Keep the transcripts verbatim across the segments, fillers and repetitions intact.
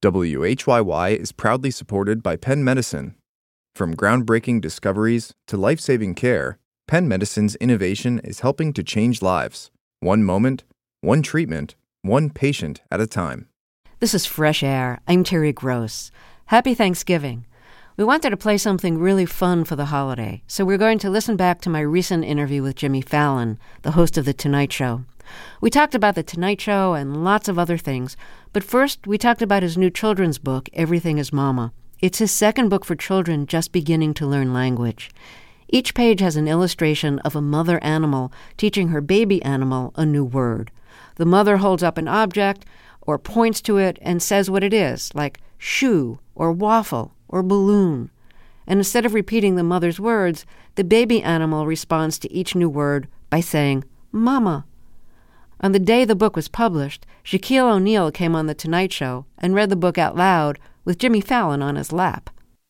W H Y Y is proudly supported by Penn Medicine. From groundbreaking discoveries to life-saving care, Penn Medicine's innovation is helping to change lives. One moment, one treatment, one patient at a time. This is Fresh Air. I'm Terry Gross. Happy Thanksgiving. We wanted to play something really fun for the holiday, so we're going to listen back to my recent interview with Jimmy Fallon, the host of The Tonight Show. We talked about The Tonight Show and lots of other things, but first we talked about his new children's book, Everything is Mama. It's his second book for children just beginning to learn language. Each page has an illustration of a mother animal teaching her baby animal a new word. The mother holds up an object or points to it and says what it is, like shoe or waffle or balloon. And instead of repeating the mother's words, the baby animal responds to each new word by saying, Mama. On the day the book was published, Shaquille O'Neal came on The Tonight Show and read the book out loud with Jimmy Fallon on his lap.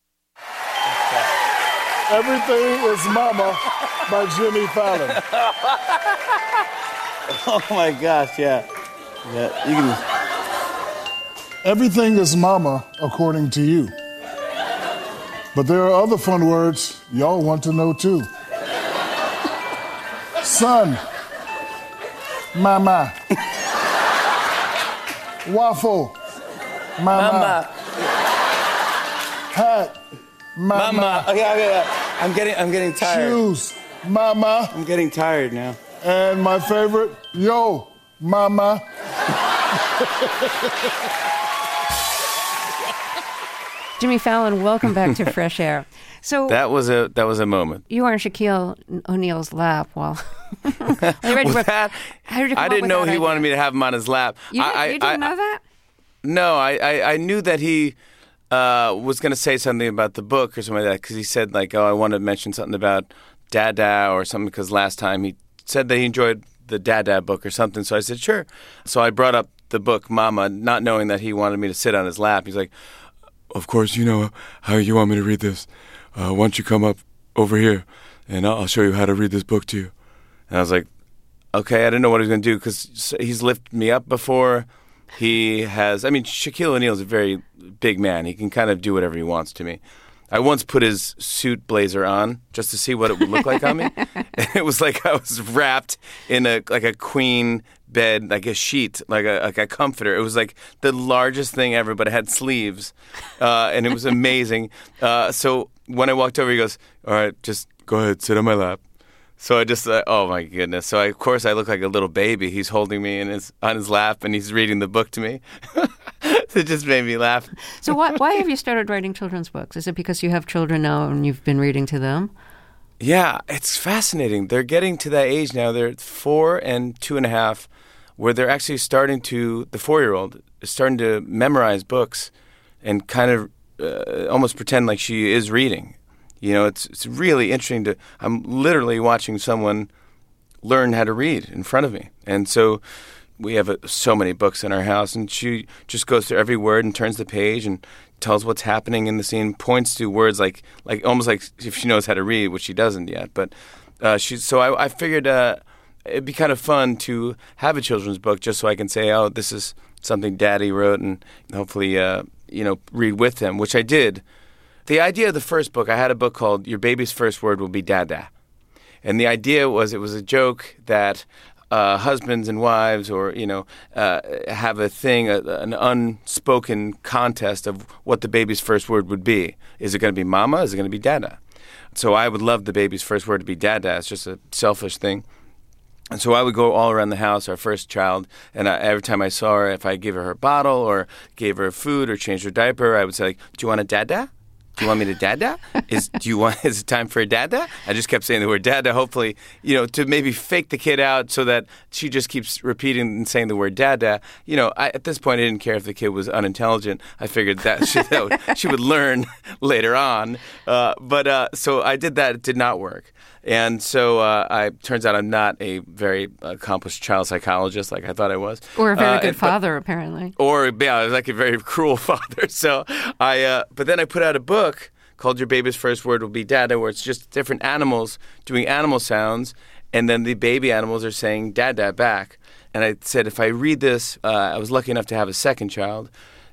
Everything is Mama by Jimmy Fallon. Oh my gosh, yeah. Yeah, you can... Everything is Mama according to you. But there are other fun words y'all want to know too. Son, Mama. Waffle, Mama. Mama. Hat, Mama. Mama. Okay, okay, okay. I'm getting, I'm getting tired. Shoes, Mama. I'm getting tired now. And my favorite, yo, Mama. Jimmy Fallon, welcome back to Fresh Air. So that was a that was a moment. You were on Shaquille O'Neal's lap while. well, that, How did you come I didn't up know with that he idea? wanted me to have him on his lap. You, did, I, you didn't I, know that? No, I, I, I knew that he uh, was going to say something about the book or something like that because he said like, oh, I want to mention something about Dada or something because last time he said that he enjoyed the Dada book or something. So I said, sure. So I brought up the book Mama, not knowing that he wanted me to sit on his lap. He's like, of course, you know how you want me to read this. Uh, why don't you come up over here and I'll, I'll show you how to read this book to you. And I was like, okay, I didn't know what he was going to do because he's lifted me up before. He has, I mean, Shaquille O'Neal is a very big man. He can kind of do whatever he wants to me. I once put his suit blazer on just to see what it would look like on me. And it was like I was wrapped in a like a queen bed, like a sheet, like a like a comforter. It was like the largest thing ever, but it had sleeves, uh, and it was amazing. Uh, so when I walked over, he goes, "All right, just go ahead, sit on my lap." So I just, uh, oh my goodness. So I, of course I look like a little baby. He's holding me in his on his lap, and he's reading the book to me. It just made me laugh. So why why have you started writing children's books? Is it because you have children now and you've been reading to them? Yeah, it's fascinating. They're getting to that age now. They're four and two and a half, where they're actually starting to, the four-year-old is starting to memorize books and kind of uh, almost pretend like she is reading. You know, it's it's really interesting to, I'm literally watching someone learn how to read in front of me. And so we have uh, so many books in our house, and she just goes through every word and turns the page and tells what's happening in the scene, points to words like, like almost like if she knows how to read, which she doesn't yet. But uh, she, so I, I figured uh, it'd be kind of fun to have a children's book just so I can say, oh, this is something Daddy wrote, and hopefully, uh, you know, read with them, which I did. The idea of the first book, I had a book called Your Baby's First Word Will Be Dada. And the idea was it was a joke that uh, husbands and wives or, you know, uh, have a thing, a, an unspoken contest of what the baby's first word would be. Is it going to be mama? Is it going to be dada? So I would love the baby's first word to be dada. It's just a selfish thing. And so I would go all around the house, our first child, and I, every time I saw her, if I gave her her bottle or gave her food or changed her diaper, I would say, like, do you want a dada? Do you want me to dada? Is do you want? Is it time for a dada? I just kept saying the word dada. Hopefully, you know, to maybe fake the kid out so that she just keeps repeating and saying the word dada. You know, I, at this point, I didn't care if the kid was unintelligent. I figured that she, that would, she would learn later on. Uh, but uh, so I did that. It did not work. And so uh, I turns out I'm not a very accomplished child psychologist like I thought I was. Or a very uh, good and, father, but, apparently. Or, yeah, I was like a very cruel father. So I, uh, but then I put out a book called Your Baby's First Word Will Be Dada, where it's just different animals doing animal sounds, and then the baby animals are saying dada back. And I said, if I read this, uh, I was lucky enough to have a second child,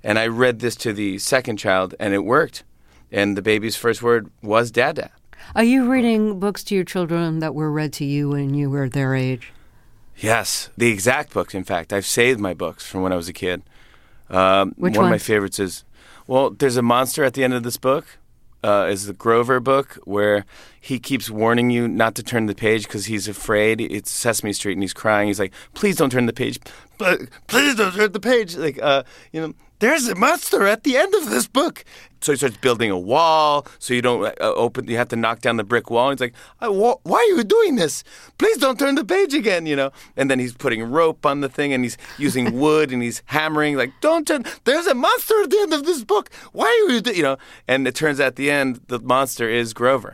And I read this to the second child, and it worked. And the baby's first word was Dada. Are you reading books to your children that were read to you when you were their age? Yes, the exact books, in fact. I've saved my books from when I was a kid. Um, Which one ones? of my favorites is, well, there's a monster at the end of this book. Uh, is the Grover book, where he keeps warning you not to turn the page because he's afraid. It's Sesame Street, and he's crying. He's like, "Please don't turn the page, but please don't turn the page." Like, uh, you know, there's a monster at the end of this book. So he starts building a wall, so you don't uh, open. You have to knock down the brick wall. And he's like, I, wh- "Why are you doing this? Please don't turn the page again." You know. And then he's putting rope on the thing, and he's using wood, and he's hammering. Like, "Don't turn! There's a monster at the end of this book. Why are you?" Do-? You know. And it turns out at the end, the monster is Grover.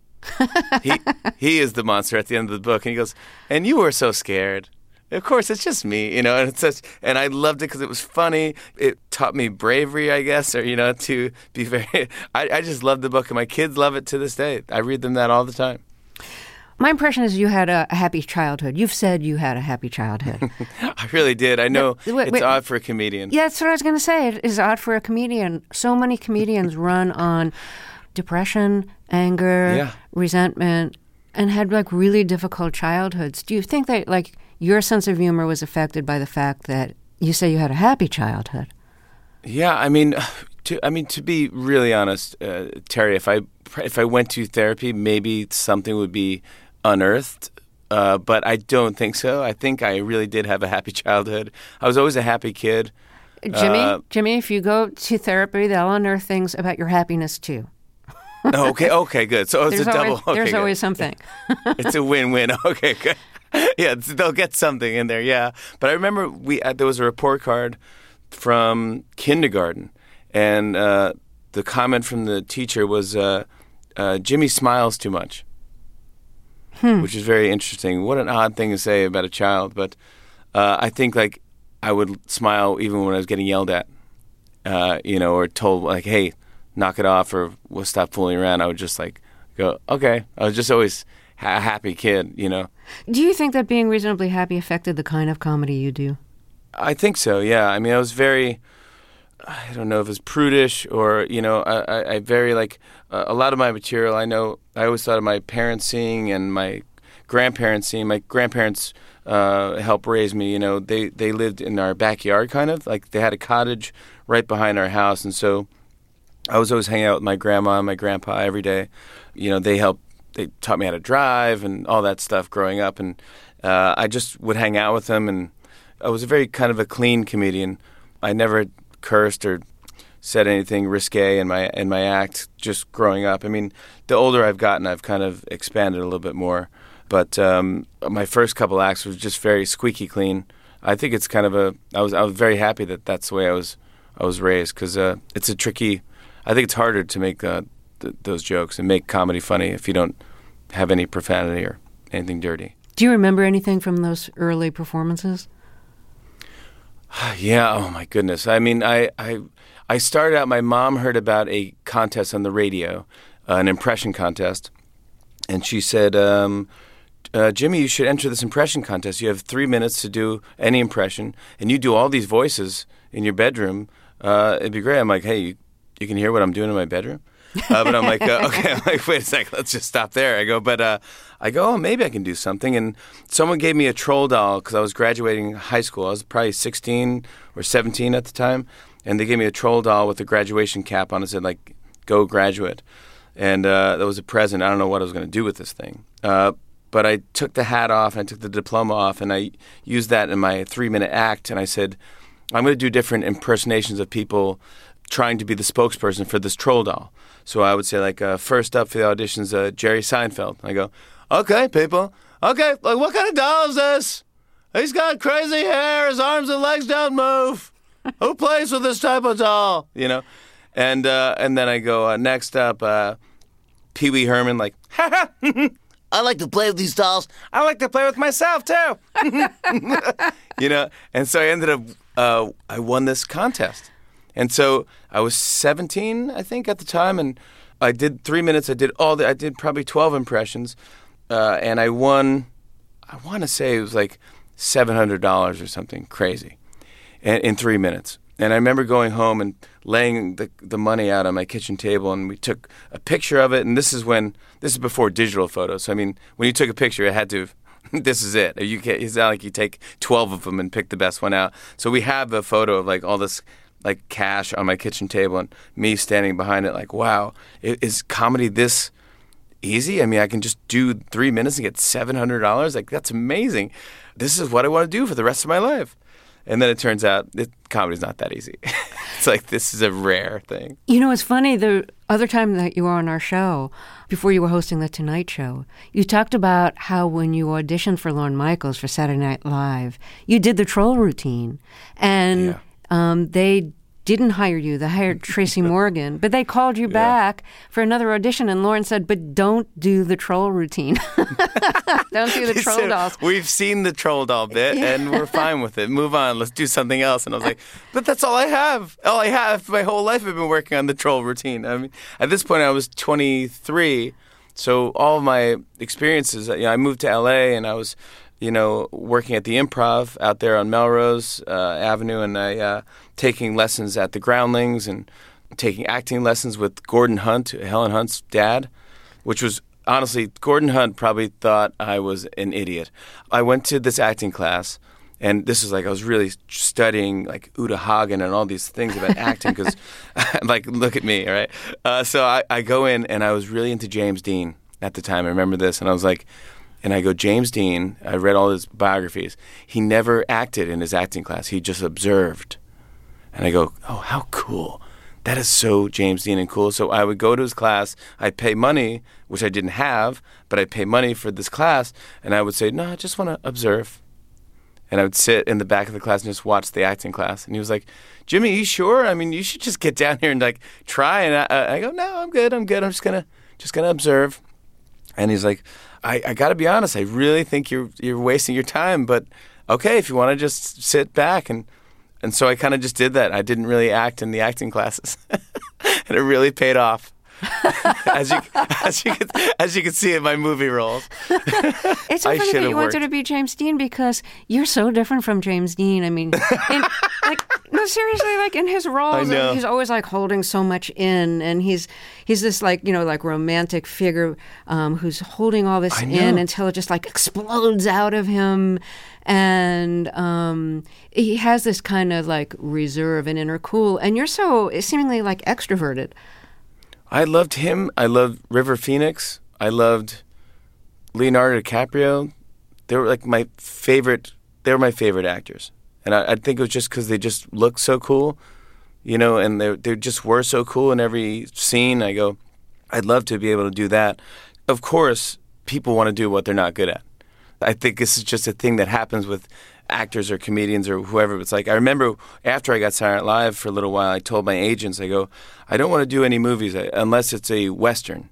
he he is the monster at the end of the book, and he goes, "And you were so scared." Of course, it's just me, you know, and it's such, and I loved it because it was funny. It taught me bravery, I guess, or, you know, to be very, I, I just love the book, and my kids love it to this day. I read them that all the time. My impression is you had a, a happy childhood. You've said you had a happy childhood. I really did. I know No, wait, it's wait. odd for a comedian. Yeah, that's what I was going to say. It is odd for a comedian. So many comedians run on depression, anger, Yeah. resentment, and had like really difficult childhoods. Do you think that like your sense of humor was affected by the fact that you say you had a happy childhood? Yeah, I mean, to I mean to be really honest, uh, Terry, if I if I went to therapy, maybe something would be unearthed. Uh, but I don't think so. I think I really did have a happy childhood. I was always a happy kid. Jimmy, Uh, Jimmy, if you go to therapy, they'll unearth things about your happiness too. Oh, okay, okay, good. So it's There's a double. always, okay, there's good. always something. It's a win-win. Okay, good. Yeah, it's- they'll get something in there. Yeah, but I remember we uh, there was a report card from kindergarten, and uh, the comment from the teacher was, uh, uh, "Jimmy smiles too much," Hmm. which is very interesting. What an odd thing to say about a child, but uh, I think like I would smile even when I was getting yelled at, uh, you know, or told like, "Hey, knock it off," or "We'll stop fooling around." I would just like go, "Okay." I was just always a happy kid, you know. Do you think that being reasonably happy affected the kind of comedy you do? I think so, yeah. I mean, I was very, I don't know if it's prudish or, you know, I, I, I very like, uh, a lot of my material, I know, I always thought of my parents seeing and my grandparents seeing. My grandparents uh, helped raise me, you know. They, they lived in our backyard kind of, like they had a cottage right behind our house. And so I was always hanging out with my grandma and my grandpa every day. You know, they helped, they taught me how to drive and all that stuff growing up. And uh, I just would hang out with them, and I was a very kind of a clean comedian. I never cursed or said anything risque in my in my act just growing up. I mean, the older I've gotten, I've kind of expanded a little bit more. But um, my first couple acts was just very squeaky clean. I think it's kind of a. I was I was very happy that that's the way I was I was raised, because uh, it's a tricky. I think it's harder to make uh, th- those jokes and make comedy funny if you don't have any profanity or anything dirty. Do you remember anything from those early performances? Yeah, oh my goodness. I mean, I, I, I started out, my mom heard about a contest on the radio, uh, an impression contest, and she said, um, uh, Jimmy, you should enter this impression contest. You have three minutes to do any impression, and you do all these voices in your bedroom. Uh, it'd be great. I'm like, hey, you, you can hear what I'm doing in my bedroom? Uh, but I'm like, uh, okay, I'm like, wait a second, let's just stop there. I go, but uh, I go, oh, maybe I can do something. And someone gave me a troll doll because I was graduating high school. I was probably sixteen or seventeen at the time. And they gave me a troll doll with a graduation cap on it. It said, like, go graduate. And uh, that was a present. I don't know what I was going to do with this thing. Uh, but I took the hat off, and I took the diploma off, and I used that in my three-minute act. And I said, I'm going to do different impersonations of people trying to be the spokesperson for this troll doll. So I would say, like, uh, first up for the auditions, uh, Jerry Seinfeld. I go, okay, people. Okay, like, what kind of doll is this? He's got crazy hair. His arms and legs don't move. Who plays with this type of doll? You know? And uh, and then I go, uh, next up, uh, Pee Wee Herman, like, ha ha, I like to play with these dolls. I like to play with myself, too. You know? And so I ended up, uh, I won this contest. And so I was seventeen, I think, at the time, and I did three minutes. I did all the, I did probably twelve impressions, uh, and I won, I want to say it was like seven hundred dollars or something crazy in, in three minutes. And I remember going home and laying the the money out on my kitchen table, and we took a picture of it. And this is when this is before digital photos. So I mean, when you took a picture, it had to. This is it. You can't, it's not like you take twelve of them and pick the best one out. So we have a photo of like all this like cash on my kitchen table and me standing behind it like, wow, is comedy this easy? I mean, I can just do three minutes and get seven hundred dollars. Like, that's amazing. This is what I want to do for the rest of my life. And then it turns out it, comedy's not that easy. It's like, this is a rare thing. You know, it's funny, the other time that you were on our show, before you were hosting The Tonight Show, you talked about how when you auditioned for Lorne Michaels for Saturday Night Live, you did the troll routine. And Yeah. um, they didn't hire you. They hired Tracy Morgan. But they called you Yeah. back for another audition, and Lorne said, but don't do the troll routine. Don't do the He troll said, dolls. We've seen the troll doll bit, and we're fine with it. Move on. Let's do something else. And I was like, but that's all I have. All I have. My whole life I've been working on the troll routine. I mean, at this point, I was twenty-three. So all of my experiences, you know, I moved to L A, and I was, you know, working at the Improv out there on Melrose uh, Avenue, and I uh, taking lessons at the Groundlings and taking acting lessons with Gordon Hunt, Helen Hunt's dad, which was honestly, Gordon Hunt probably thought I was an idiot. I went to this acting class, and this is like I was really studying like Uta Hagen and all these things about acting because, like, look at me, all right? Uh, so I, I go in, and I was really into James Dean at the time. I remember this, and I was like, and I go, James Dean, I read all his biographies. He never acted in his acting class. He just observed. And I go, oh, how cool. That is so James Dean and cool. So I would go to his class. I'd pay money, which I didn't have, but I'd pay money for this class. And I would say, no, I just want to observe. And I would sit in the back of the class and just watch the acting class. And he was like, Jimmy, you sure? I mean, you should just get down here and like try. And I, I go, no, I'm good. I'm good. I'm just going to just gonna observe. And he's like, I, I got to be honest. I really think you're you're wasting your time. But okay, if you want to just sit back. And And so I kind of just did that. I didn't really act in the acting classes. And it really paid off. as you as you could, as you can see in my movie roles. It's so I funny should that have you wanted worked. to be James Dean because you're so different from James Dean. I mean, in, like, no, seriously, like in his roles, know. he's always like holding so much in, and he's he's this like you know like romantic figure um, who's holding all this I in know. until it just like explodes out of him, and um, he has this kind of like reserve and inner cool, and you're so seemingly like extroverted. I loved him. I loved River Phoenix. I loved Leonardo DiCaprio. They were like my favorite. They were my favorite actors, and I, I think it was just because they just looked so cool, you know, and they they just were so cool in every scene. I go, I'd love to be able to do that. Of course, people want to do what they're not good at. I think this is just a thing that happens with actors or comedians or whoever. It's like, I remember after I got Saturday Night Live for a little while, I told my agents, I go, I don't want to do any movies unless it's a Western.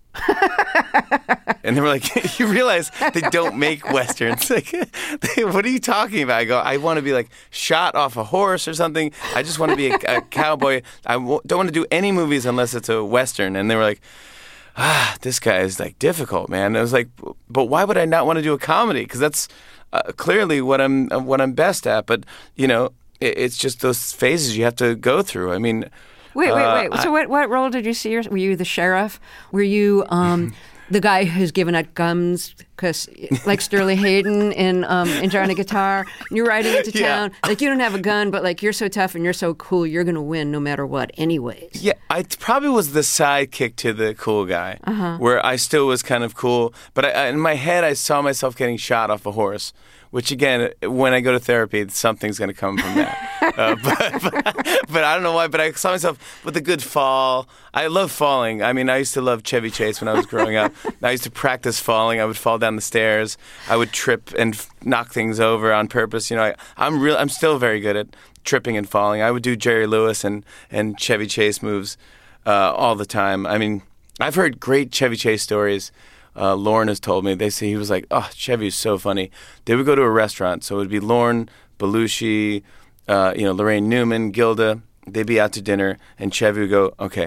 And they were like, you realize they don't make Westerns. Like, they, what are you talking about? I go, I want to be like shot off a horse or something. I just want to be a, a cowboy. I w- don't want to do any movies unless it's a Western. And they were like, ah, this guy is like difficult, man. And I was like, but why would I not want to do a comedy? Because that's uh, clearly what I'm uh, what I'm best at. But you know, it, it's just those phases you have to go through. I mean, Wait, wait, uh, wait. So what what role did you see? Your, were you the sheriff? Were you um, the guy who's given out guns? Because like Sterling Hayden in um, in Johnny Guitar, you're riding into Yeah. town. Like you don't have a gun, but like you're so tough and you're so cool, you're gonna win no matter what, anyways. Yeah, I t- probably was the sidekick to the cool guy, where I still was kind of cool. But I, I, in my head, I saw myself getting shot off a horse, which again, when I go to therapy, something's going to come from that. uh, but, but, but I don't know why, but I saw myself with a good fall. I love falling. I mean, I used to love Chevy Chase when I was growing up. I used to practice falling. I would fall down the stairs. I would trip and f- knock things over on purpose. You know, I, I'm real. I'm still very good at tripping and falling. I would do Jerry Lewis and, and Chevy Chase moves uh, all the time. I mean, I've heard great Chevy Chase stories. Uh, Lorne has told me. They say he was like, oh, Chevy's so funny. They would go to a restaurant. So it would be Lorne, Belushi, uh, you know, Lorraine Newman, Gilda. They'd be out to dinner, and Chevy would go, okay,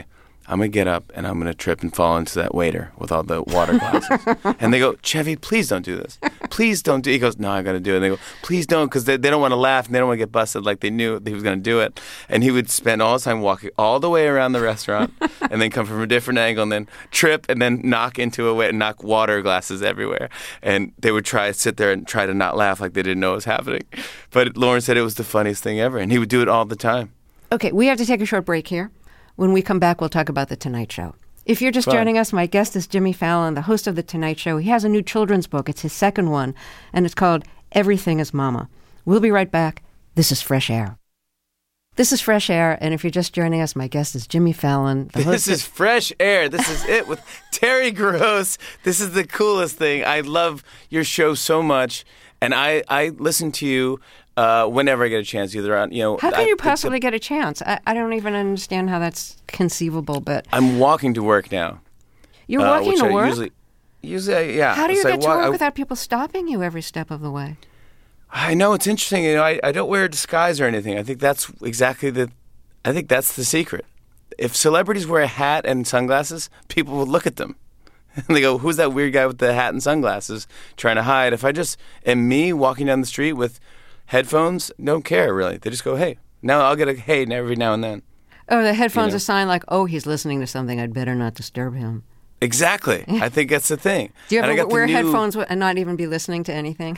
I'm going to get up and I'm going to trip and fall into that waiter with all the water glasses. And they go, Chevy, please don't do this. Please don't do it. He goes, no, I got to do it. And they go, please don't, because they, they don't want to laugh and they don't want to get busted like they knew he was going to do it. And he would spend all his time walking all the way around the restaurant and then come from a different angle and then trip and then knock into a way and knock water glasses everywhere. And they would try to sit there and try to not laugh like they didn't know what was happening. But Lorne said it was the funniest thing ever. And he would do it all the time. Okay, we have to take a short break here. When we come back, we'll talk about The Tonight Show. If you're just Fun. joining us, my guest is Jimmy Fallon, the host of The Tonight Show. He has a new children's book. It's his second one, and it's called Everything is Mama. We'll be right back. This is Fresh Air. This is Fresh Air, and if you're just joining us, my guest is Jimmy Fallon. The host This is Fresh Air. This is it with Terry Gross. This is the coolest thing. I love your show so much, and I, I listen to you Uh, whenever I get a chance, either on, you know. How can I, you possibly a, get a chance? I, I don't even understand how that's conceivable, but. I'm walking to work now. You're uh, walking to I work? Usually, usually, yeah. How do you so get to walk, work I, without people stopping you every step of the way? I know, it's interesting. You know, I, I don't wear a disguise or anything. I think that's exactly the, I think that's the secret. If celebrities wear a hat and sunglasses, people will look at them. And they go, who's that weird guy with the hat and sunglasses trying to hide? If I just am me walking down the street with headphones, don't care really. They just go, hey. Now I'll get a hey every now and then. Oh, the headphones you know? are sign like, oh, he's listening to something. I'd better not disturb him. Exactly. I think that's the thing. Do you and ever wear new... headphones and not even be listening to anything?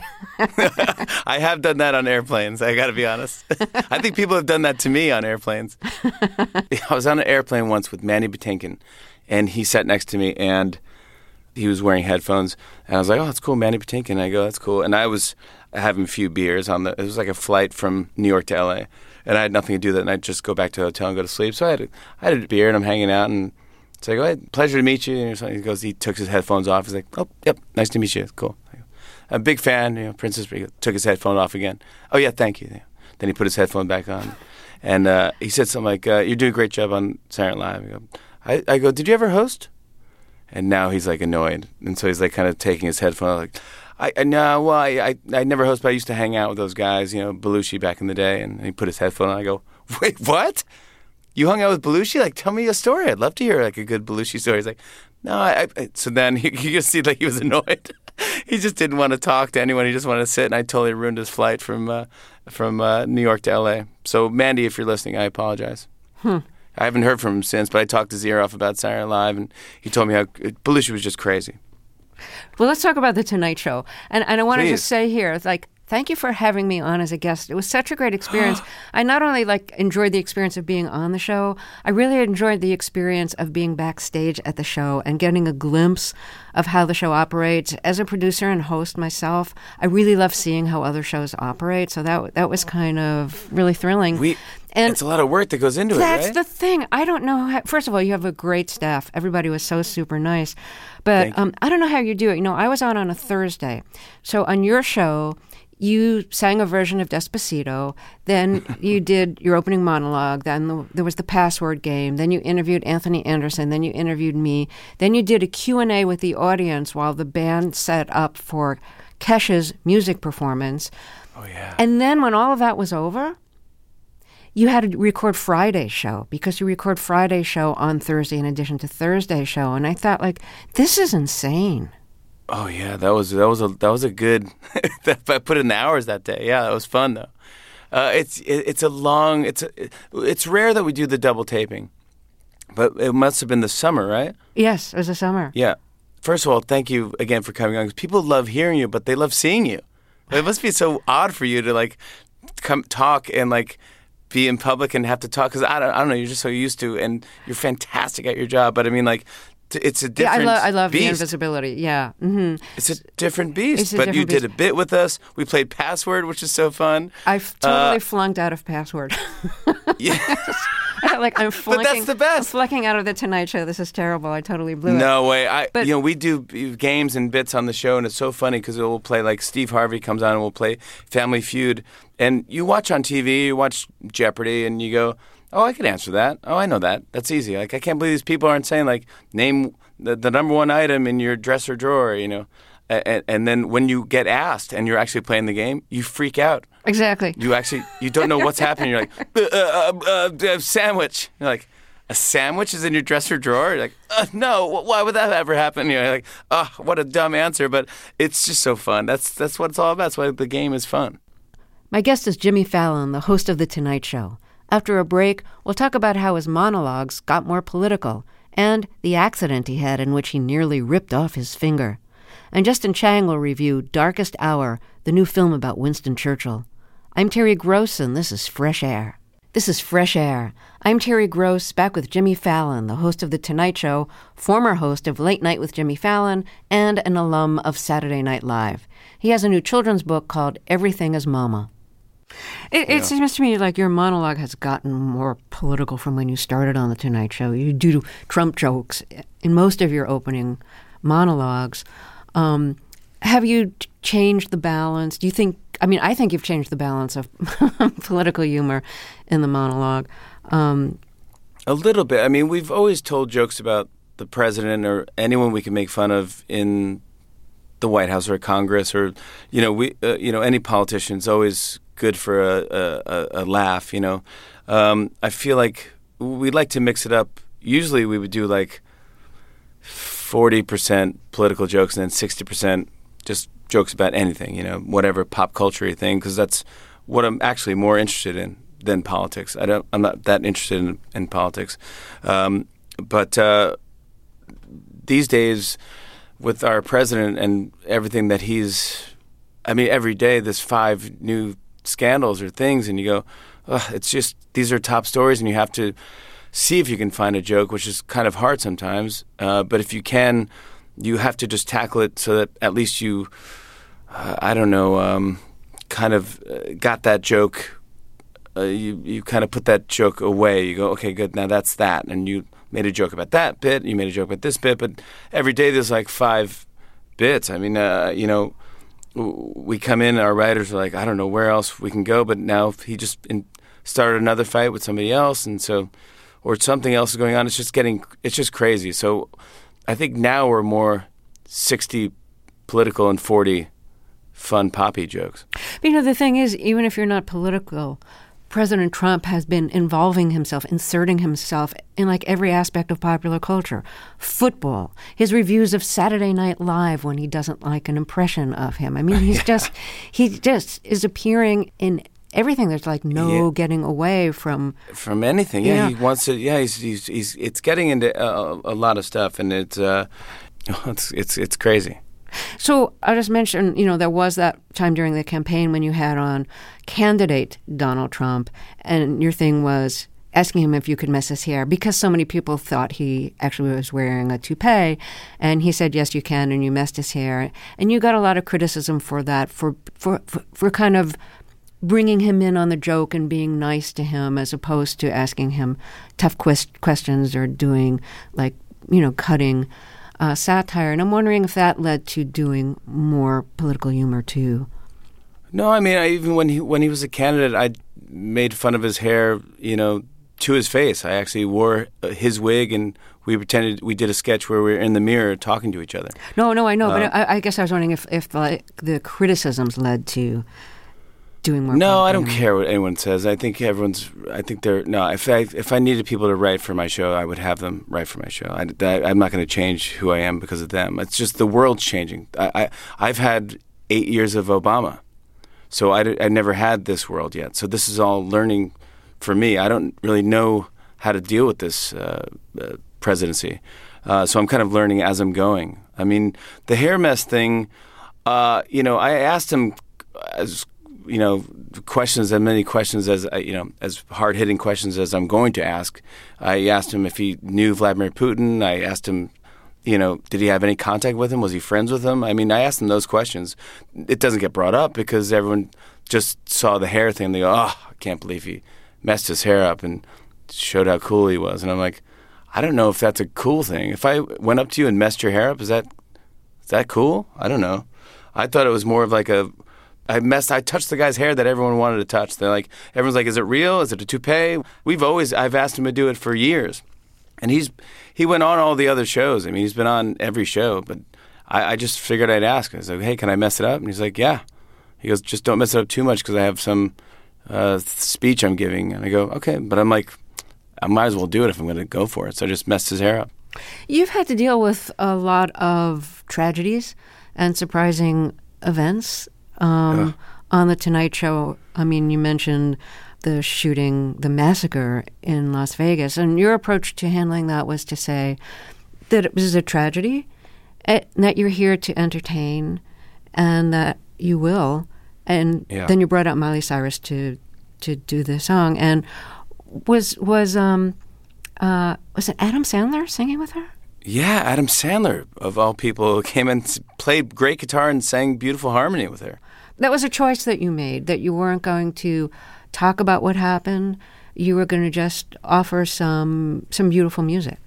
I have done that on airplanes. I got to be honest. I think people have done that to me on airplanes. I was on an airplane once with Mandy Patinkin, and he sat next to me, and he was wearing headphones, and I was like, "Oh, that's cool, Mandy Patinkin." I go, "That's cool," and I was having a few beers on the. It was like a flight from New York to L A, and I had nothing to do that night. Just go back to the hotel and go to sleep. So I had a, I had a beer, and I'm hanging out, and it's like, "Oh, hey, pleasure to meet you." And he goes, he took his headphones off. He's like, "Oh, yep, nice to meet you. Cool." I go, I'm a big fan, you know, Princess. He took his headphone off again. "Oh yeah, thank you." Then he put his headphone back on, and uh, he said something like, uh, "You're doing a great job on Saturday Night Live." I go, I, I go, "Did you ever host?" And now he's like annoyed, and so he's like kind of taking his headphone like, I, I no, well, I, I I never hosted, but I used to hang out with those guys, you know, Belushi back in the day, and he put his headphone on. I go, wait, what? You hung out with Belushi? Like, tell me a story. I'd love to hear like a good Belushi story. He's like, no, I. I so then he, you just see like he was annoyed. He just didn't want to talk to anyone. He just wanted to sit, and I totally ruined his flight from uh, from uh, New York to L A. So Mandy, if you're listening, I apologize. Hmm. I haven't heard from him since, but I talked to Zeroff about Saturday Night Live, and he told me how Belushi was just crazy. Well, let's talk about The Tonight Show. And, and I want to Please. just say here, it's like, thank you for having me on as a guest. It was such a great experience. I not only like enjoyed the experience of being on the show, I really enjoyed the experience of being backstage at the show and getting a glimpse of how the show operates. As a producer and host myself, I really love seeing how other shows operate. So that that was kind of really thrilling. We, and it's a lot of work that goes into that's it, right? That's the thing. I don't know. How, first of all, you have a great staff. Everybody was so super nice. But um, I don't know how you do it. You know, I was on on a Thursday. So on your show, you sang a version of Despacito, then you did your opening monologue, then the, there was the password game, then you interviewed Anthony Anderson, then you interviewed me, then you did a Q and A with the audience while the band set up for Kesha's music performance. Oh, yeah. And then when all of that was over, you had to record Friday's show because you record Friday's show on Thursday in addition to Thursday's show. And I thought, like, this is insane. Oh yeah, that was that was a that was a good. I put in the hours that day. Yeah, that was fun though. Uh, it's it, it's a long. It's a, it's rare that we do the double taping, but it must have been the summer, right? Yes, it was the summer. Yeah. First of all, thank you again for coming on. 'Cause people love hearing you, but they love seeing you. It must be so odd for you to like come talk and like be in public and have to talk because I don't I don't know. You're just so used to, and you're fantastic at your job. But I mean, like. It's a different yeah, I, lo- I love beast. the invisibility. Yeah. Mm-hmm. It's a different beast. It's a but different you beast. did a bit with us. We played Password, which is so fun. I've totally Uh, flunked out of Password. Yeah. like I'm flunking. But that's the best. I'm flunking out of the Tonight Show. This is terrible. I totally blew it. No way. I But- you know we do games and bits on the show, and it's so funny because we'll play like Steve Harvey comes on and we'll play Family Feud, and you watch on T V, you watch Jeopardy, and you go, oh, I could answer that. Oh, I know that. That's easy. Like I can't believe these people aren't saying like name the, the number one item in your dresser drawer, you know. And, and then when you get asked and you're actually playing the game, you freak out. Exactly. You actually you don't know what's happening. You're like uh, uh, uh, uh, sandwich. You're like, a sandwich is in your dresser drawer? You're like, uh, no, why would that ever happen? You're like, oh, what a dumb answer, but it's just so fun. That's that's what it's all about. That's why the game is fun. My guest is Jimmy Fallon, the host of The Tonight Show. After a break, we'll talk about how his monologues got more political and the accident he had in which he nearly ripped off his finger. And Justin Chang will review Darkest Hour, the new film about Winston Churchill. I'm Terry Gross, and this is Fresh Air. This is Fresh Air. I'm Terry Gross, back with Jimmy Fallon, the host of The Tonight Show, former host of Late Night with Jimmy Fallon, and an alum of Saturday Night Live. He has a new children's book called Everything is Mama. It, it yeah. seems to me like your monologue has gotten more political from when you started on The Tonight Show. You do Trump jokes in most of your opening monologues. Um, have you changed the balance? Do you think, I mean, I think you've changed the balance of political humor in the monologue. Um, A little bit. I mean, we've always told jokes about the president or anyone we can make fun of in the White House or Congress or, you know, we, uh, you know, any politician's always good for a, a, a laugh, you know. Um, I feel like we'd like to mix it up. Usually we would do like forty percent political jokes and then sixty percent just jokes about anything, you know, whatever pop culture thing, because that's what I'm actually more interested in than politics. I don't, I'm not that interested in, in politics. Um, but uh, these days with our president and everything that he's, I mean, every day there's five new scandals or things, and you go, ugh, it's just, these are top stories, and you have to see if you can find a joke, which is kind of hard sometimes. Uh, but if you can, you have to just tackle it so that at least you, uh, I don't know, um, kind of uh, got that joke. Uh, you you kind of put that joke away. You go, okay, good, now that's that. And you made a joke about that bit, you made a joke about this bit, but every day there's like five bits. I mean, uh, you know, we come in, our writers are like, I don't know where else we can go, but now he just in, started another fight with somebody else, and so, or something else is going on. It's just getting, it's just crazy. So I think now we're more sixty political and forty fun poppy jokes. But, you know, the thing is, even if you're not political, President Trump has been involving himself, inserting himself in like every aspect of popular culture. Football, his reviews of Saturday Night Live when he doesn't like an impression of him. I mean, he's yeah. just, he just is appearing in everything. There's like no yeah. getting away from from anything. Yeah, you know. he wants to. Yeah, he's he's, he's it's getting into a, a lot of stuff, and it's uh, it's it's it's crazy. So I just mentioned, you know, there was that time during the campaign when you had on candidate Donald Trump, and your thing was asking him if you could mess his hair because so many people thought he actually was wearing a toupee, and he said, yes, you can, and you messed his hair. And you got a lot of criticism for that, for for, for, for kind of bringing him in on the joke and being nice to him as opposed to asking him tough quest- questions or doing, like, you know, cutting Uh, satire, and I'm wondering if that led to doing more political humor too. No, I mean, I, even when he when he was a candidate, I made fun of his hair, you know, to his face. I actually wore his wig, and we pretended we did a sketch where we were in the mirror talking to each other. No, no, I know, uh, but I, I guess I was wondering if if the, the criticisms led to doing more. No, I don't humor. care what anyone says. I think everyone's. I think they're no. If I if I needed people to write for my show, I would have them write for my show. I, I, I'm not going to change who I am because of them. It's just the world's changing. I, I I've had eight years of Obama, so I I never had this world yet. So this is all learning for me. I don't really know how to deal with this uh, uh, presidency, uh, so I'm kind of learning as I'm going. I mean, the hair mess thing. Uh, you know, I asked him as. you know, questions, as many questions as, you know, as hard-hitting questions as I'm going to ask. I asked him if he knew Vladimir Putin. I asked him, you know, did he have any contact with him? Was he friends with him? I mean, I asked him those questions. It doesn't get brought up because everyone just saw the hair thing. They go, oh, I can't believe he messed his hair up and showed how cool he was. And I'm like, I don't know if that's a cool thing. If I went up to you and messed your hair up, is that is that cool? I don't know. I thought it was more of like a, I messed, I touched the guy's hair that everyone wanted to touch. They're like, everyone's like, is it real? Is it a toupee? We've always, I've asked him to do it for years. And he's, he went on all the other shows. I mean, he's been on every show, but I, I just figured I'd ask. I was like, hey, can I mess it up? And he's like, yeah. He goes, just don't mess it up too much because I have some uh, speech I'm giving. And I go, okay. But I'm like, I might as well do it if I'm going to go for it. So I just messed his hair up. You've had to deal with a lot of tragedies and surprising events um, on The Tonight Show. I mean, you mentioned the shooting, the massacre in Las Vegas, and your approach to handling that was to say that it was a tragedy, and that you're here to entertain, and that you will. And yeah. then you brought out Miley Cyrus to to do the song, and was was um uh was it Adam Sandler singing with her? Yeah, Adam Sandler, of all people, came and played great guitar and sang beautiful harmony with her. That was a choice that you made, that you weren't going to talk about what happened. You were going to just offer some some beautiful music.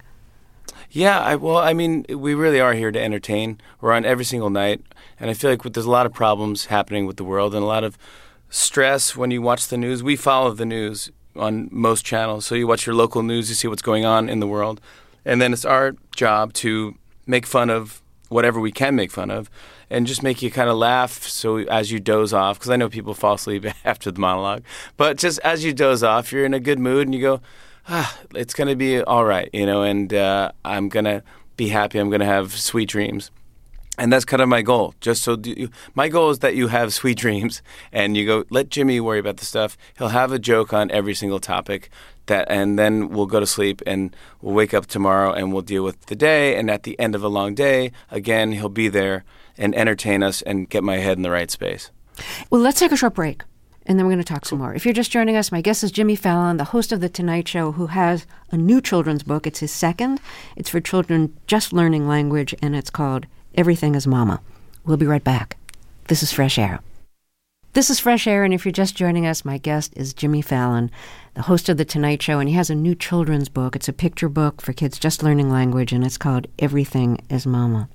Yeah, I, well, I mean, we really are here to entertain. We're on every single night, and I feel like there's a lot of problems happening with the world and a lot of stress when you watch the news. We follow the news on most channels, so you watch your local news, you see what's going on in the world, and then it's our job to make fun of whatever we can make fun of and just make you kind of laugh so as you doze off, because I know people fall asleep after the monologue, but just as you doze off, you're in a good mood and you go, ah, it's going to be all right, you know, and uh, I'm going to be happy. I'm going to have sweet dreams. And that's kind of my goal. Just so you, my goal is that you have sweet dreams and you go, let Jimmy worry about the stuff. He'll have a joke on every single topic, that, and then we'll go to sleep and we'll wake up tomorrow and we'll deal with the day. And at the end of a long day, again, he'll be there and entertain us and get my head in the right space. Well, let's take a short break, and then we're going to talk some more. If you're just joining us, my guest is Jimmy Fallon, the host of The Tonight Show, who has a new children's book. It's his second. It's for children just learning language, and it's called Everything is Mama. We'll be right back. This is Fresh Air. This is Fresh Air, and if you're just joining us, my guest is Jimmy Fallon, the host of The Tonight Show, and he has a new children's book. It's a picture book for kids just learning language, and it's called Everything is Mama.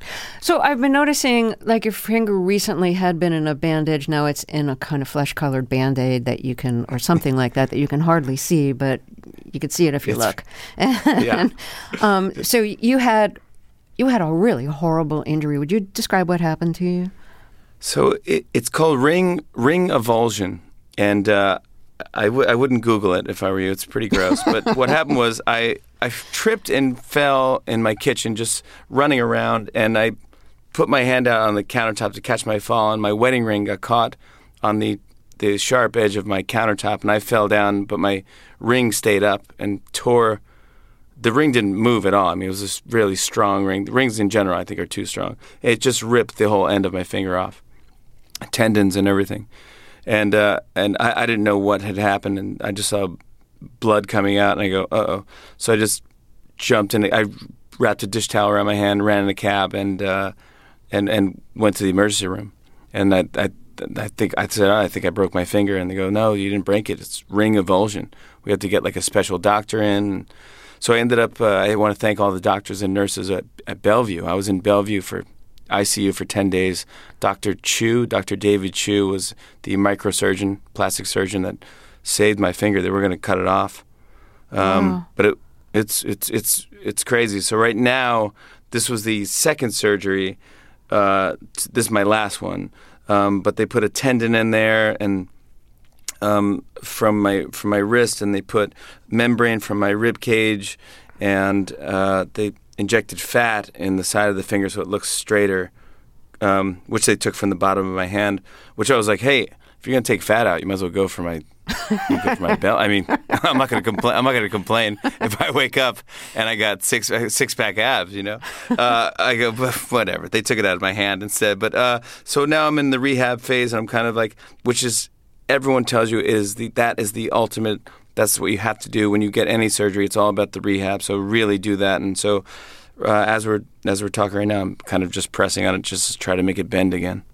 So I've been noticing, like, your finger recently had been in a bandage. Now it's in a kind of flesh-colored Band-Aid that you can, or something like that, that you can hardly see, but you can see it if you It's, look. Yeah. And, um, so you had you had a really horrible injury. Would you describe what happened to you? So it, it's called ring ring avulsion, and uh, I, w- I wouldn't Google it if I were you. It's pretty gross. But what happened was I, I tripped and fell in my kitchen just running around, and I put my hand out on the countertop to catch my fall, and my wedding ring got caught on the, the sharp edge of my countertop, and I fell down, but my ring stayed up and tore. The ring didn't move at all. I mean, it was this really strong ring. The rings in general, I think, are too strong. It just ripped the whole end of my finger off, tendons and everything. And uh, and I, I didn't know what had happened, and I just saw blood coming out, and I go, uh-oh. So I just jumped in. I wrapped a dish towel around my hand, ran in a cab, and uh, and and went to the emergency room. And I I, I think I said, oh, I think I broke my finger, and they go, no, you didn't break it. It's ring avulsion. We have to get like a special doctor in. So I ended up. Uh, I want to thank all the doctors and nurses at, at Bellevue. I was in Bellevue for I C U for ten days. Doctor Chu, Doctor David Chu, was the microsurgeon, plastic surgeon that saved my finger. They were going to cut it off, um, Wow. but it, it's it's it's it's crazy. So right now, this was the second surgery. Uh, t- this is my last one, um, but they put a tendon in there and um, from my from my wrist, and they put membrane from my rib cage, and uh, they injected fat in the side of the finger so it looks straighter, um, which they took from the bottom of my hand, which I was like, hey, if you're going to take fat out, you might as well go for my you go for my belt. I mean, I'm not going to complain. I'm not going to complain if I wake up and I got six six pack abs. You know, uh, I go, whatever. They took it out of my hand instead. But uh, so now I'm in the rehab phase, and I'm kind of like, which is everyone tells you is the that is the ultimate. That's what you have to do when you get any surgery. It's all about the rehab. So really do that. And so uh, as we're as we're talking right now, I'm kind of just pressing on it just to try to make it bend again.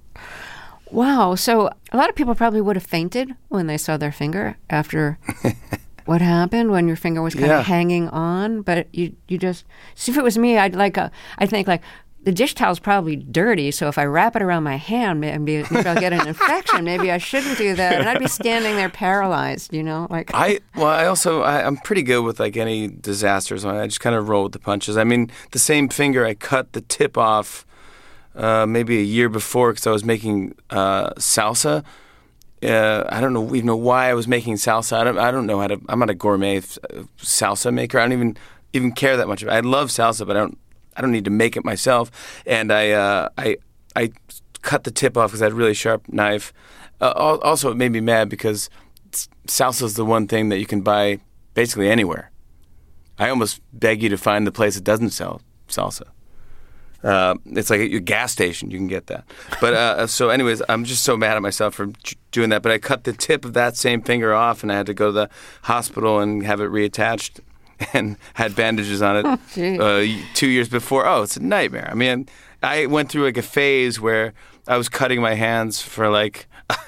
Wow. So a lot of people probably would have fainted when they saw their finger after what happened when your finger was kind Yeah. of hanging on. But you you just see, if it was me, I'd like a, I think like the dish towel's probably dirty. So if I wrap it around my hand, maybe, maybe I'll get an infection. Maybe I shouldn't do that. And I'd be standing there paralyzed, you know, like. I well, I also I, I'm pretty good with like any disasters. I just kind of roll with the punches. I mean, the same finger I cut the tip off uh, maybe a year before because I was making uh, salsa, uh, I don't know even know why I was making salsa. I don't, I don't know how to. I'm not a gourmet salsa maker. I don't even even care that much. I love salsa, but I don't. I don't need to make it myself. And I uh, I I cut the tip off because I had a really sharp knife. Uh, also, it made me mad because salsa is the one thing that you can buy basically anywhere. I almost beg you to find the place that doesn't sell salsa. Uh, it's like at your gas station, you can get that. But uh, so anyways, I'm just so mad at myself for doing that. But I cut the tip of that same finger off, and I had to go to the hospital and have it reattached and had bandages on it oh, uh, two years before. Oh, it's a nightmare. I mean, I went through like a phase where I was cutting my hands for like,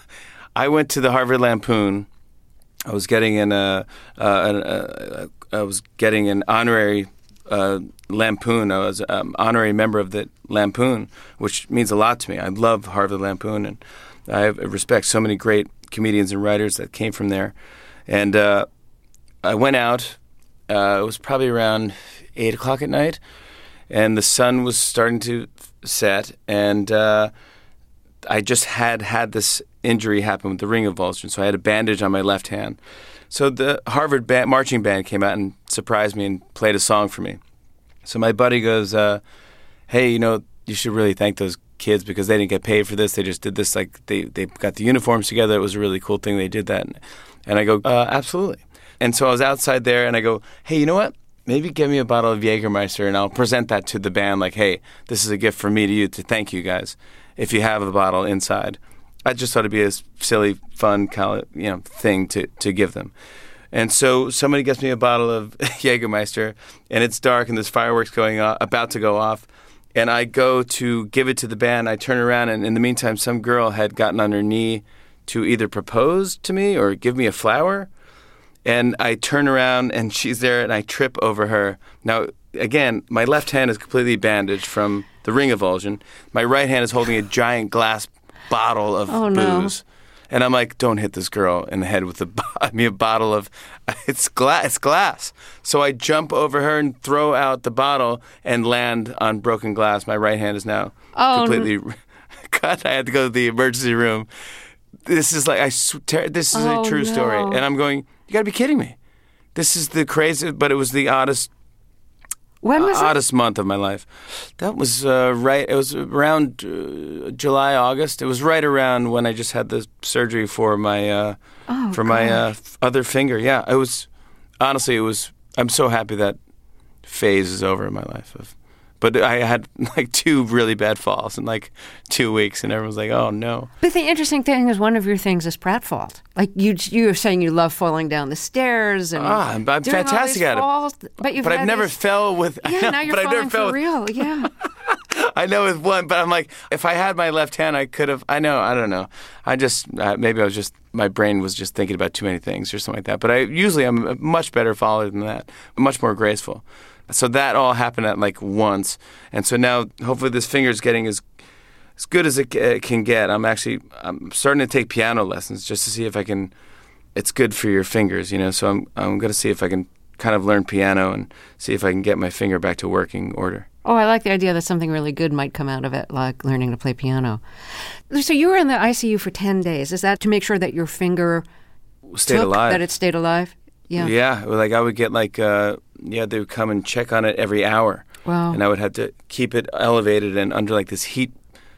I went to the Harvard Lampoon. I was getting an, uh, uh, an uh, I was getting an honorary Uh, Lampoon. I was an um, honorary member of the Lampoon, which means a lot to me. I love Harvard Lampoon, and I respect so many great comedians and writers that came from there. And uh, I went out. Uh, it was probably around eight o'clock at night, and the sun was starting to set, and uh, I just had had this injury happen with the ring avulsion, so I had a bandage on my left hand. So the Harvard band, marching band came out and surprised me and played a song for me. So my buddy goes, uh, hey, you know, you should really thank those kids because they didn't get paid for this. They just did this, like, they, they got the uniforms together. It was a really cool thing. They did that. And I go, uh, absolutely. And so I was outside there, and I go, hey, you know what? Maybe give me a bottle of Jägermeister, and I'll present that to the band like, hey, this is a gift from me to you to thank you guys if you have a bottle inside. I just thought it'd be a silly, fun kind of, you know, thing to, to give them. And so somebody gets me a bottle of Jägermeister, and it's dark, and there's fireworks going off, about to go off. And I go to give it to the band. I turn around, and in the meantime, some girl had gotten on her knee to either propose to me or give me a flower. And I turn around, and she's there, and I trip over her. Now, again, my left hand is completely bandaged from the ring avulsion. My right hand is holding a giant glass bottle of oh, no. booze. And I'm like, don't hit this girl in the head with a, I mean, a bottle of, it's glass, it's glass. So I jump over her and throw out the bottle and land on broken glass. My right hand is now oh, completely no. cut. I had to go to the emergency room. This is like, I swear, this is oh, a true no. story. And I'm going, you gotta be kidding me. This is the craziest, but it was the oddest, when was uh, oddest month of my life. That was uh, right, it was around uh, July, August. It was right around when I just had the surgery for my, uh, oh, for my uh, other finger. Yeah, it was, honestly, it was, I'm so happy that phase is over in my life. Of, but I had like two really bad falls in like two weeks, and everyone's like, "Oh no!" But the interesting thing is, one of your things is pratfall. Like you, you were saying, you love falling down the stairs and ah, I'm, I'm doing fantastic all at falls, it. But, you've but had I've never these, fell with. Yeah, I know, now you're but falling I've never fell for real. Yeah. I know with one, but I'm like, if I had my left hand, I could have. I know, I don't know. I just uh, maybe I was just my brain was just thinking about too many things or something like that. But I usually I'm a much better faller than that, much more graceful. So that all happened at like once, and so now hopefully this finger's getting as as good as it uh, can get. I'm actually I'm starting to take piano lessons just to see if I can. It's good for your fingers, you know. So I'm I'm going to see if I can kind of learn piano and see if I can get my finger back to working order. Oh, I like the idea that something really good might come out of it, like learning to play piano. So you were in the I C U for ten days. Is that to make sure that your finger stayed took, alive? That it stayed alive? Yeah. Yeah. Like I would get like, uh, yeah, they would come and check on it every hour. Wow. And I would have to keep it elevated and under like this heat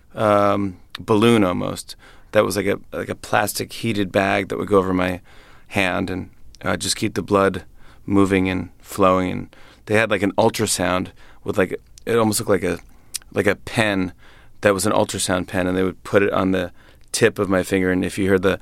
um, balloon almost. That was like a like a plastic heated bag that would go over my hand and uh, just keep the blood moving and flowing. And they had like an ultrasound with like, it almost looked like a like a pen that was an ultrasound pen, and they would put it on the tip of my finger, and if you heard the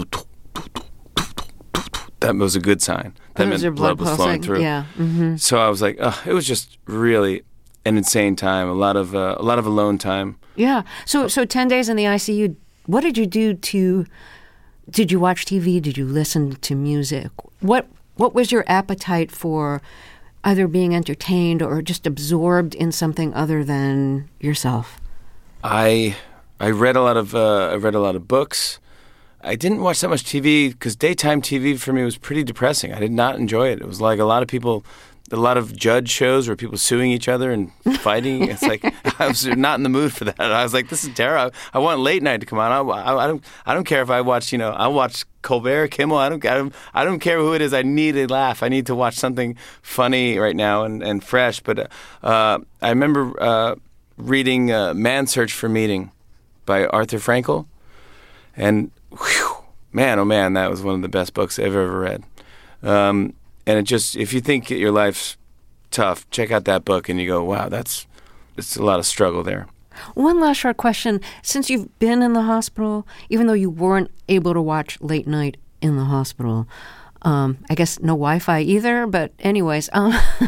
that was a good sign. That meant blood, blood was pulsing. flowing through. Yeah. Mm-hmm. So I was like, oh, it was just really an insane time. A lot of uh, a lot of alone time. Yeah. So so ten days in the I C U. What did you do to? Did you watch T V? Did you listen to music? What What was your appetite for either being entertained or just absorbed in something other than yourself? I I read a lot of uh, I read a lot of books. I didn't watch that much T V because daytime T V for me was pretty depressing. I did not enjoy it. It was like a lot of people a lot of judge shows where people suing each other and fighting. It's like I was not in the mood for that. I was like, this is terrible. I want late night to come on. I, I, I don't I don't care if I watch, you know, I watch Colbert, Kimmel. I don't, I don't I don't care who it is. I need a laugh. I need to watch something funny right now and, and fresh. But uh, I remember uh, reading uh, Man's Search for Meaning by Arthur Frankl. And whew, man, oh man, that was one of the best books I've ever read. Um, and it just, if you think your life's tough, check out that book and you go, wow, that's, it's a lot of struggle there. One last short question. Since you've been in the hospital, even though you weren't able to watch late night in the hospital, um, I guess no Wi-Fi either, but anyways. Um,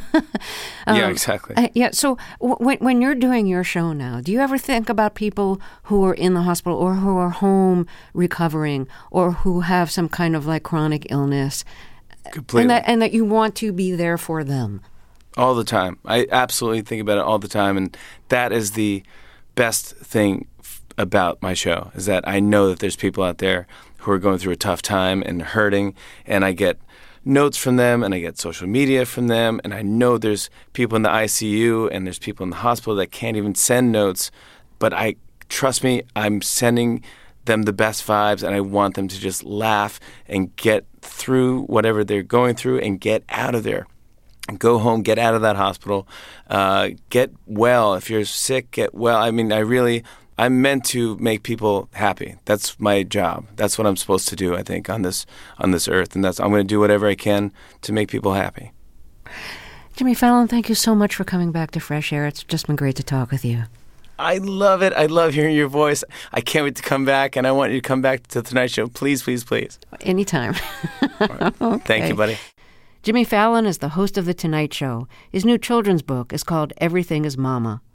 um, yeah, exactly. Uh, yeah, so w- when, when you're doing your show now, do you ever think about people who are in the hospital or who are home recovering or who have some kind of like chronic illness? Completely. And that, and that you want to be there for them? All the time. I absolutely think about it all the time, and that is the best thing f- about my show, is that I know that there's people out there who are going through a tough time and hurting, and I get notes from them, and I get social media from them, and I know there's people in the I C U and there's people in the hospital that can't even send notes, but I trust me, I'm sending them the best vibes, and I want them to just laugh and get through whatever they're going through and get out of there. Go home, get out of that hospital, uh, get well. If you're sick, get well. I mean, I really, I'm meant to make people happy. That's my job. That's what I'm supposed to do, I think, on this on this earth. And that's I'm going to do whatever I can to make people happy. Jimmy Fallon, thank you so much for coming back to Fresh Air. It's just been great to talk with you. I love it. I love hearing your voice. I can't wait to come back, and I want you to come back to The Tonight Show. Please, please, please. Anytime. Right. Okay. Thank you, buddy. Jimmy Fallon is the host of The Tonight Show. His new children's book is called Everything is Mama.